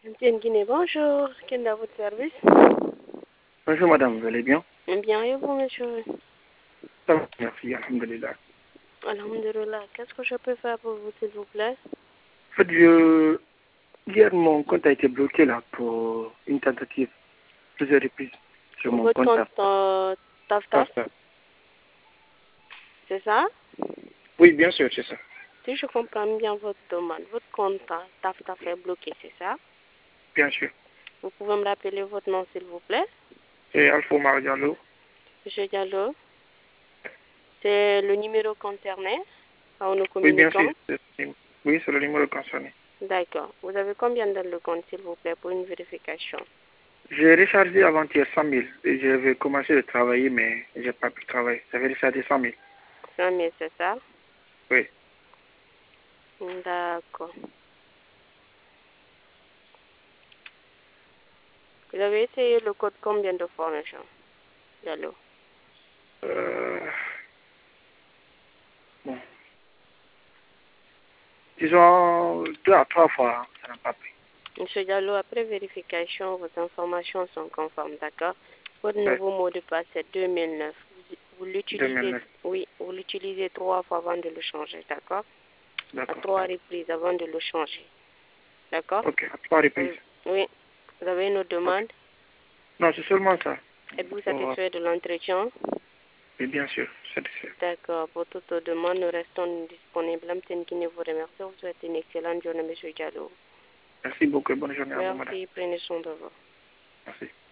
Bien Guinée, bonjour. Quel est votre service? Bonjour madame, vous allez bien? Bien, et vous, monsieur? Ça va, merci, alhamdulillah. Alhamdulillah. Qu'est-ce que je peux faire pour vous, s'il vous plaît? En fait, hier, mon compte a été bloqué là pour une tentative, plusieurs reprises sur mon Votre compte. compte TAF, Ça. c'est ça? Oui, bien sûr, c'est ça. Si je comprends bien votre demande, votre compte TAF est bloqué, c'est ça? Bien sûr. Vous pouvez me rappeler votre nom, s'il vous plaît? C'est Alpha Omar Diallo. Monsieur Diallo, c'est le numéro concerné où nous Oui, bien sûr. communiquons? Oui, c'est le numéro concerné. D'accord. Vous avez combien dans le compte, s'il vous plaît, pour une vérification? J'ai rechargé avant-hier 100 000 et j'avais commencé à travailler, mais j'ai pas pu travailler. J'avais rechargé 100 000. 100 000, c'est ça? Oui. D'accord. Vous avez essayé le code combien de fois, monsieur Diallo? Bon. Disons 2 à 3 fois, hein, ça n'a pas pris. Monsieur Diallo, après vérification, vos informations sont conformes, d'accord? Votre Oui, nouveau mot de passe est 2009. Vous l'utilisez, 2009. oui, vous l'utilisez 3 fois avant de le changer, d'accord? À D'accord. 3 reprises avant de le changer, d'accord? Ok, à 3 reprises. Oui. Vous avez une autre Ok. demande? Non, c'est seulement ça. Êtes-vous Pour, satisfait de l'entretien? oui, bien sûr, satisfait. D'accord. Pour toute demande, nous restons disponibles. Mme Guinée vous remercie. Vous souhaite une excellente journée, monsieur Diallo. Merci beaucoup et bonne journée à vous, madame. Merci. Prenez soin de vous. Merci.